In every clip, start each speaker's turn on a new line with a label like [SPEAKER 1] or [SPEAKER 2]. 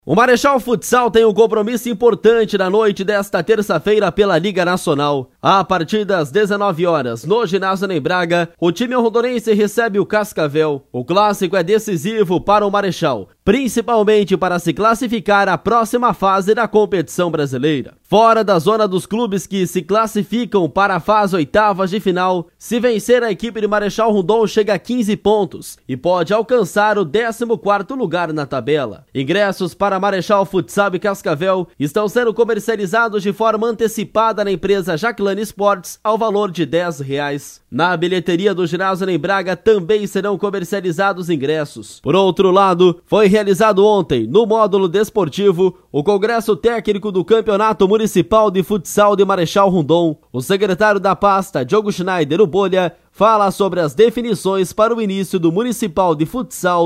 [SPEAKER 1] O Marechal Futsal tem um compromisso importante na noite desta terça-feira pela Liga Nacional. A partir das 19 horas, no ginásio em Braga, o time rondonense recebe o Cascavel. O clássico é decisivo para o Marechal, principalmente para se classificar à próxima fase da competição brasileira. Fora da zona dos clubes que se classificam para a fase oitavas de final, se vencer a equipe de Marechal Rondon chega a 15 pontos e pode alcançar o 14º lugar na tabela. Ingressos para Marechal Futsal e Cascavel estão sendo comercializados de forma antecipada na empresa Jaqueline Sports ao valor de R$10. Na bilheteria do ginásio em Braga também serão comercializados ingressos. Por outro lado, foi realizado ontem, no módulo desportivo, o Congresso Técnico do Campeonato Municipal de Futsal de Marechal Rondon. O secretário da pasta, Diogo Schneider, o Bolha, fala sobre as definições para o início do Municipal de Futsal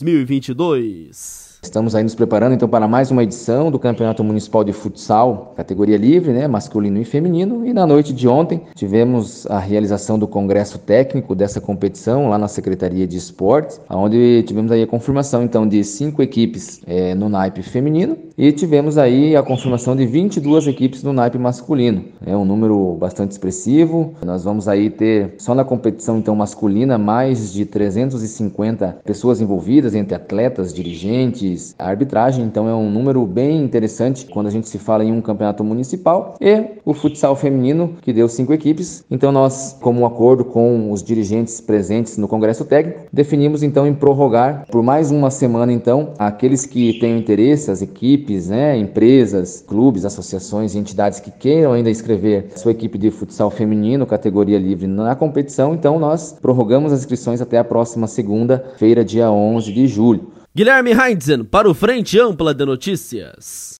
[SPEAKER 1] 2022.
[SPEAKER 2] Estamos aí nos preparando então para mais uma edição do Campeonato Municipal de Futsal, categoria livre, masculino e feminino. E na noite de ontem tivemos a realização do congresso técnico dessa competição lá na Secretaria de Esportes, onde tivemos aí a confirmação então de 5 equipes no naipe feminino e tivemos aí a confirmação de 22 equipes no naipe masculino. É um número bastante expressivo. Nós vamos aí ter só na competição então masculina mais de 350 pessoas envolvidas, entre atletas, dirigentes, a arbitragem. Então é um número bem interessante quando a gente se fala em um campeonato municipal. E o futsal feminino, que deu 5 equipes. Então nós, como um acordo com os dirigentes presentes no Congresso Técnico, definimos então em prorrogar por mais uma semana então aqueles que tenham interesse, as equipes, empresas, clubes, associações e entidades que queiram ainda inscrever sua equipe de futsal feminino, categoria livre na competição. Então nós prorrogamos as inscrições até a próxima segunda-feira, dia 11 de julho.
[SPEAKER 1] Guilherme Heinzen para o Frente Ampla de Notícias.